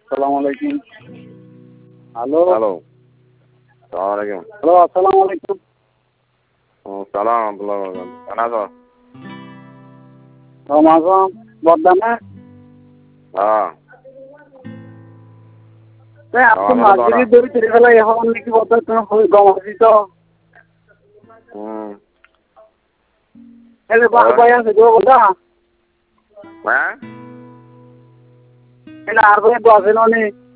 Assalamualaikum. Halo. Halo. Assalamualaikum. Halo, assalamualaikum. Salam warahmatullahi wabarakatuh. Kenapa? Ramadan, বর্ধমানে হ্যাঁ। আপনি মাঝিরি ধরে ছেড়ে ফেলা এখন নাকি বর্ধমান গমাছি তো এলে বাই আছে গো কথা হ্যাঁ এলে আর করে বসে ননি